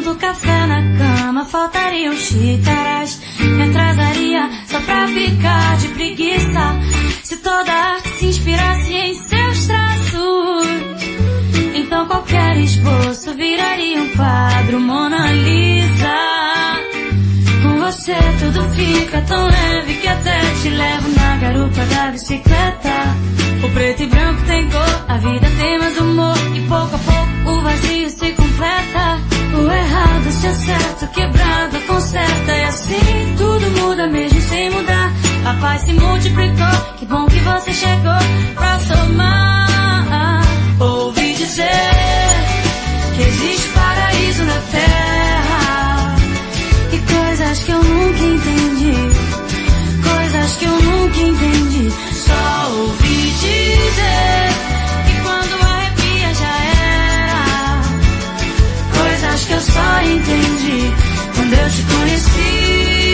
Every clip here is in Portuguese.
tanto café na cama, faltariam xícaras. Me atrasaria só pra ficar de preguiça. Se toda arte se inspirasse em seus traços, então qualquer esboço viraria um quadro Mona Lisa. Com você tudo fica tão leve que até te levo na garupa da bicicleta. O preto e branco tem cor, a vida tem mais humor, e pouco a pouco o vazio se completa. O errado se acerta, o quebrado conserta, e assim tudo muda mesmo sem mudar. A paz se multiplicou, que bom que você chegou pra somar. Ouvi dizer que existe paraíso na terra, e coisas que eu nunca entendi, coisas que eu nunca entendi. Só ouvi dizer que quando arrepia já era, coisas que eu só entendi quando eu te conheci.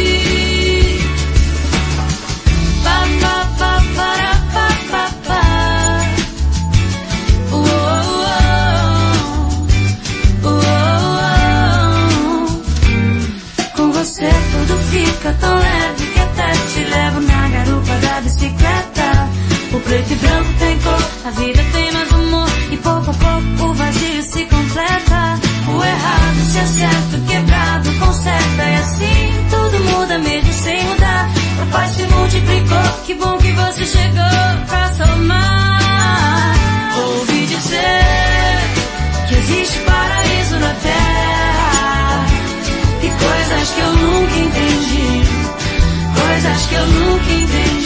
Pa, pa, pa, para, pa, pa, pa. Com você tudo fica tão leve que até te levo na garupa da bicicleta. O preto e branco tem cor, a vida tem mais humor, e pouco a pouco o vazio se completa. O errado se acerta, o quebrado conserta, e assim tudo muda mesmo sem mudar. A paz se multiplicou, que bom que você chegou pra somar. Ouvi dizer que existe paraíso na terra, e coisas que eu nunca entendi, coisas que eu nunca entendi.